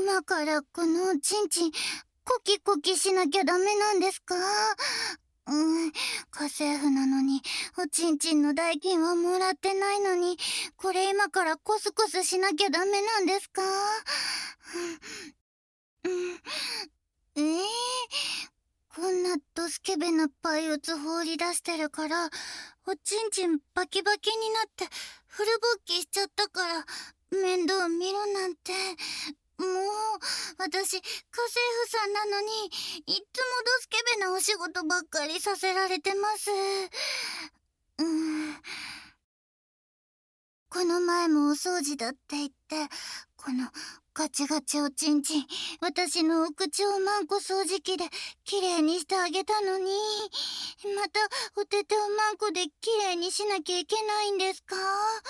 今からこのおちんちんコキコキしなきゃダメなんですか？家政婦なのにおちんちんの代金はもらってないのに、これ今からコスコスしなきゃダメなんですか？うん、こんなドスケベなパイオツ放り出してるから、おちんちんバキバキになってフル勃起しちゃったから、面倒見ろなんて。もう、私、家政婦さんなのに、いっつもドスケベなお仕事ばっかりさせられてます。この前もお掃除だって言って、このガチガチおちんちん、私のお口をマンコ掃除機できれいにしてあげたのに、またお手手をマンコできれいにしなきゃいけないんですか？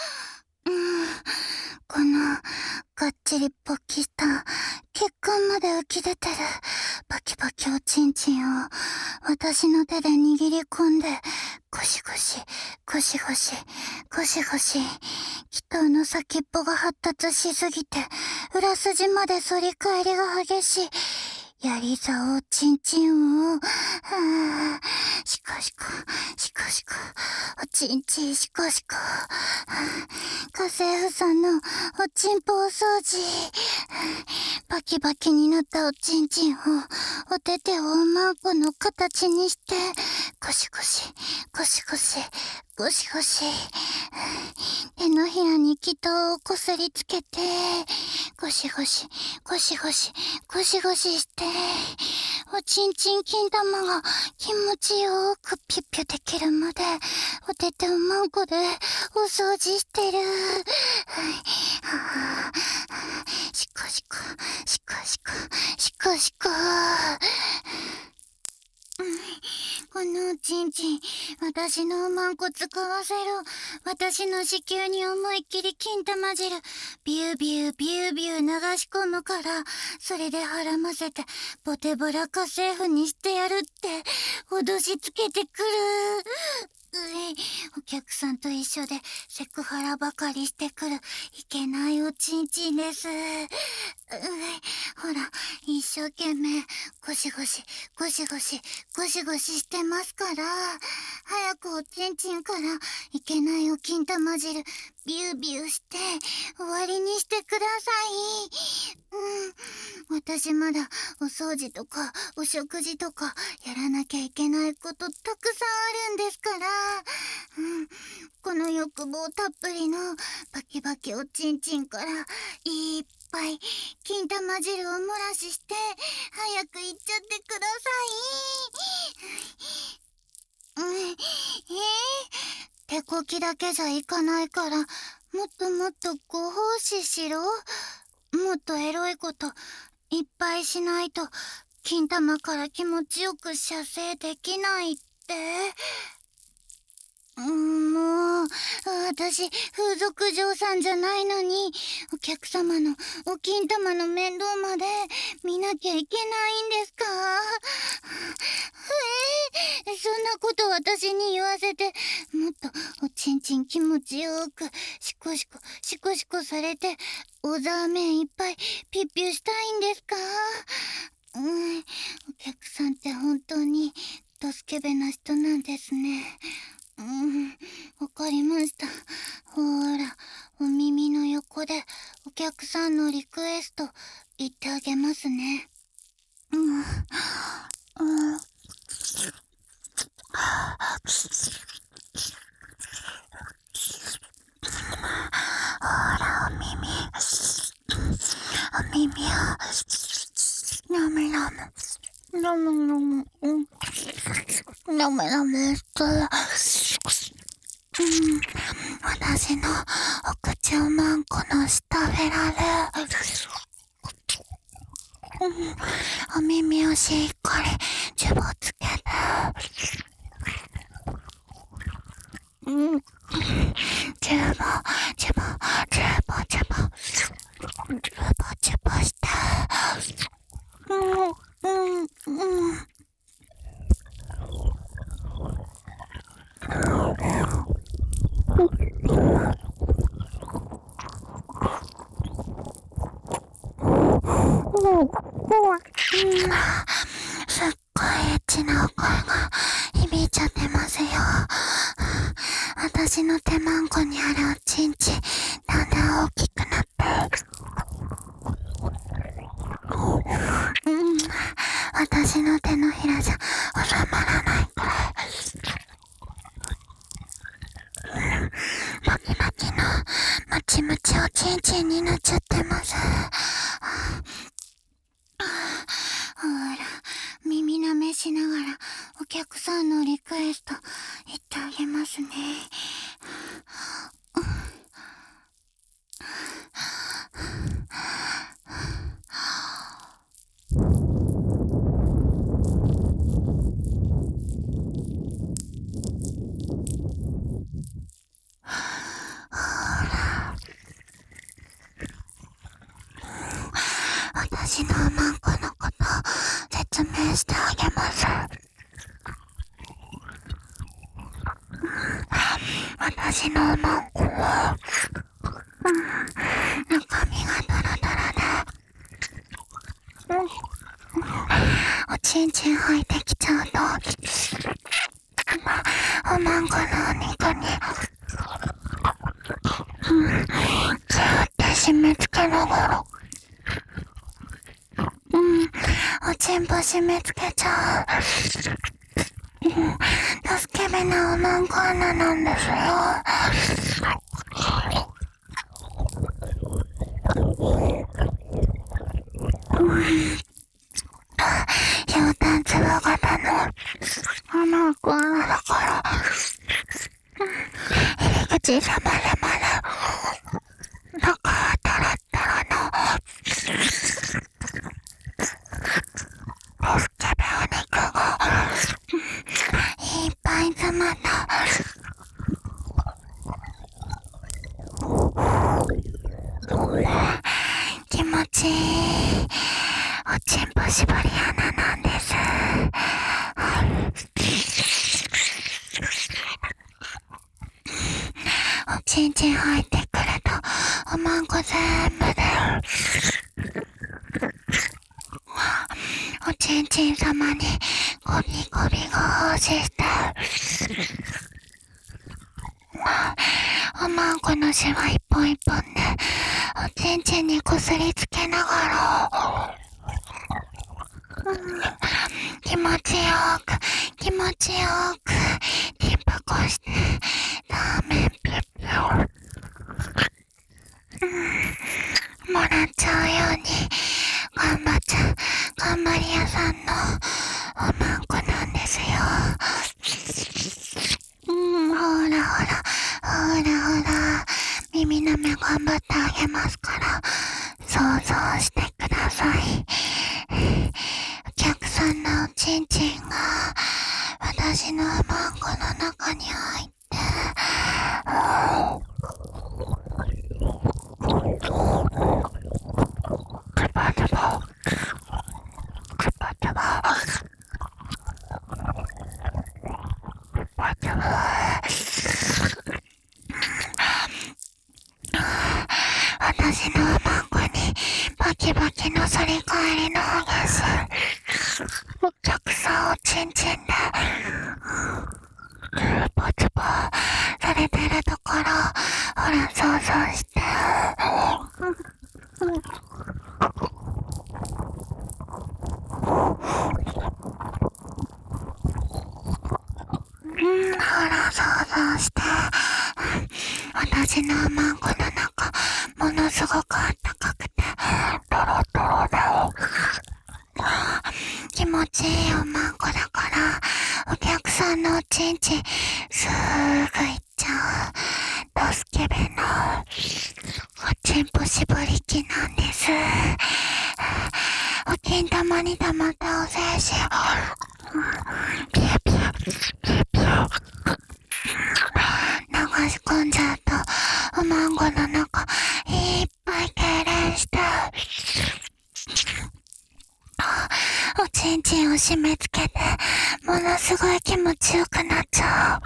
このがっちり勃起した血管まで浮き出てるバキバキおちんちんを私の手で握り込んでゴシゴシゴシゴシゴシゴシ、気筒の先っぽが発達しすぎて裏筋まで反り返りが激しいやりざおちんちんを、シコシコ、シコシコ、おちんちんシコシコ、家政婦さんのおちんぽお掃除、バキバキになったおちんちんを、お手手をおまんこの形にして、ゴシゴシ、ゴシゴシ、ゴシゴシ、手のひらに気筒をこすりつけて、ゴシゴシ、ゴシゴシ、ゴシゴシして、おちんちん金玉が気持ちよくピュッピュできるまで、お手手をまんこでお掃除してる。シコシコ、シコシコ、シコシコ。このおちんちん、私のおまんこ使わせろ。私の子宮に思いっきり金玉汁、ビュービュービュービュー流し込むから、それで腹ませて、ボテボラ家政婦にしてやるって、脅しつけてくる。お客さんと一緒でセクハラばかりしてくるいけないおちんちんです。ほら、一生懸命ゴシゴシゴシゴシゴシゴシしてますから、早くおちんちんからいけないお金玉汁ビュービューして終わりにしてください。私まだお掃除とかお食事とかやらなきゃいけないことたくさんあるんですから、この欲望たっぷりのバキバキおちんちんからいっぱい金玉汁を漏らしして早く行っちゃってください。手こきだけじゃいかないから、もっともっとご奉仕しろ。もっとエロいこといっぱいしないと金玉から気持ちよく射精できないって。もう、私、風俗嬢さんじゃないのに、お客様のお金玉の面倒まで見なきゃいけないんですか？そんなこと私に言わせて、もっとおちんちん気持ちよく、シコシコ、シコシコされて、小沢面いっぱいピッピュしたいんですか？お客さんって本当にドスケベな人なんですね。わかりました。ほら、お耳の横でお客さんのリクエスト言ってあげますね。ほら、お耳をラムラムラムラムラムラムして私のお口をマンコの下フェラル、お耳をしっかりジュボつける。ジュボジュボジュボジュボジュボジュボしてすっごいエッチなお声が響いちゃってますよ。私の手まんこにあるおちんちだんだん大きくなって、私の手のひらじゃ収まらないくらいバキバキのムチムチおちんちんになっちゃってます。ほら、耳舐めしながらお客さんのリクエスト言ってあげますね。私のマンコのこと説明してあげます。私のマンコは、中身がドロドロで、おちんちん入ってきちゃうと、おまんこのお肉にギューって締め付けながら、おちんぽ締め付けちゃう。スケベなおまんこ穴なんですよ。ひょうたん粒型のおまんこ穴だから、入り口様々な中はタラッタラのスケベお肉がいっぱい詰まった気持ちいいおちんぽ絞り穴なんです。おちんちん入ってくるとおまんこ全部でおちんちん様にゴビゴビが欲しして、おまんこのシワ一本一本でおちんちんにこすりつけながら、気持ちよく気持ちよくリンパこしてラーメンピュッピュもらっちゃうように頑張り屋さんのおまんこなんですよ。ほらほらほらほら、耳舐め頑張ってあげますから想像してください。お客さんのおちんちんが私のおまんこの中に入って、クバクバクバクバ私のおまんこにバキバキの反り返りの激しいお客さんおちんちんでポツポされてるところ、ほら想像して、ほら想像して、私のおまんこの中ものすごくあったかくてドロドロで気持ちいいおまんこだから、お客さんのおちんちんすーぐいっちゃうドスケベのおちんぽ絞り器なんです。お金玉に溜まったお精子をピュピュピュピュ流し込んじゃうと、おまんこの中いっぱい痙攣しておちんちんを締め付けて、ものすごい気持ちよくなっちゃう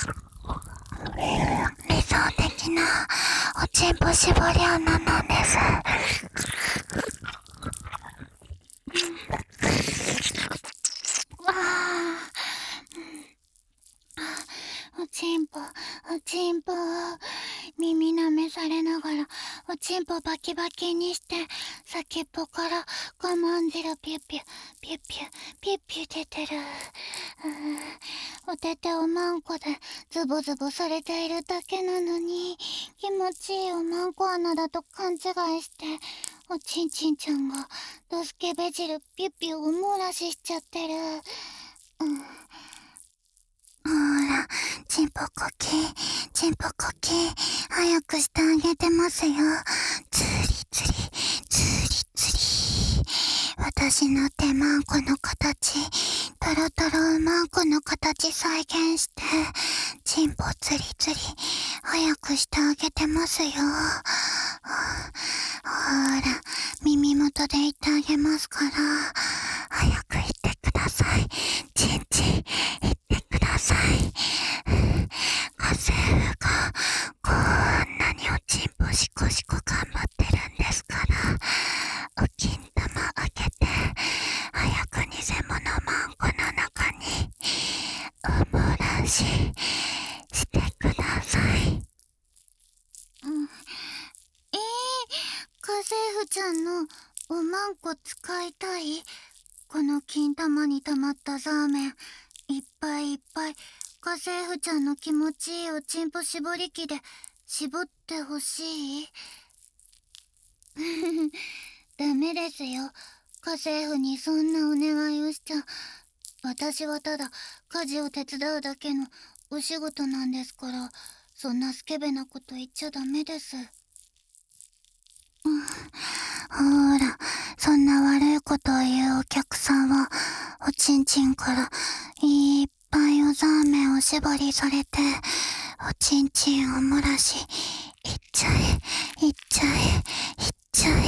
理想的なおちんぽ絞り穴なんです。 チンポバキバキにして先っぽから我慢汁ピュピュピュピュピュピュ出てる。おてておまんこでズボズボされているだけなのに気持ちいいおまんこ穴だと勘違いしておちんちんちゃんがドスケベ汁ピュピュお漏らししちゃってる。ほら、チンポコキ、チンポコキ、早くしてあげてますよ。つりつり、つりつり。私の手まんこの形、トロトロうまんこの形再現して、チンポつりつり、早くしてあげてますよ。ほら、耳元で言ってあげますから、早く言ってください。チンチン、言ってください。家政婦がこんなにおちんぽシコシコ頑張ってるんですから、お金玉開けて早く偽物マンコの中にお漏らししてください。家政婦ちゃんのおまんこ使いたい？この金玉に溜まったザーメンいっぱいいっぱい家政婦ちゃんの気持ちいいおちんぽ絞り器で絞ってほしい？ダメですよ。家政婦にそんなお願いをしちゃ。私はただ家事を手伝うだけのお仕事なんですから、そんなスケベなこと言っちゃダメです。ほら、そんな悪いことを言うお客さんはおちんちんからいっぱいおザーメンを絞りされておちんちんを漏らしいっちゃえいっちゃえいっちゃえ。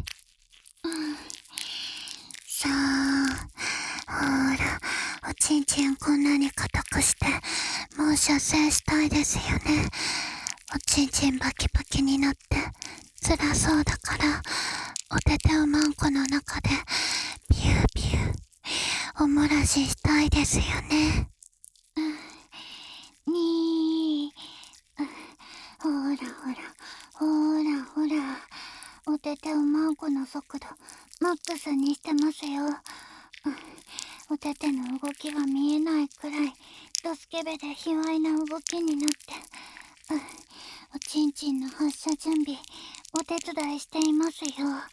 さあ、ほら、おちんちんこんなに硬くしてもう射精したいですよね。おちんちんバキバキになって辛そうだからおてておまんこの中でピューピューお漏らししたいですよね。にー、ほらほらほらほら、おてておまんこの速度マックスにしてますよ。おてての動きが見えないくらいドスケベで卑猥な動きになって、おちんちんの発射準備お手伝いしていますよ。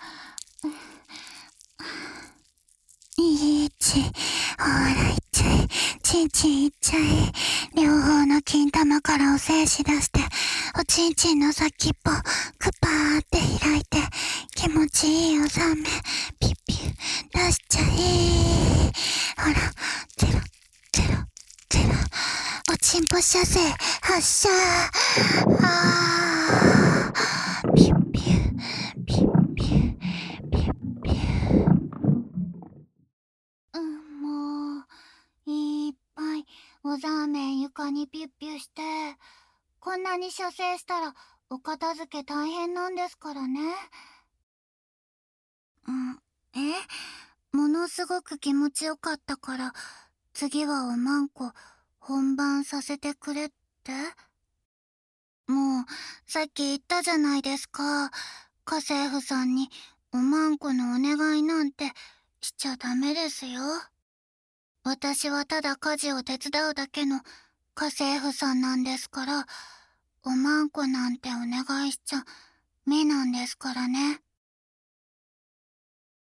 いち、ほらいっちゃえ、ちんちんいっちゃえ。両方の金玉からお精子出しておちんちんの先っぽクパーって開いて気持ちいいおザーメンピュピュ出しちゃえ。ほら、ゼロゼロゼロ、おちんぽ射精発射。ピュピュピュピュピュピュ。もういっぱいおザーメン床にピュッピュして、こんなに射精したらお片付け大変なんですからね。ものすごく気持ちよかったから次はおまんこ本番させてくれって？もうさっき言ったじゃないですか。家政婦さんにおまんこのお願いなんてしちゃダメですよ。私はただ家事を手伝うだけの家政婦さんなんですから、おまんこなんてお願いしちゃ目なんですからね。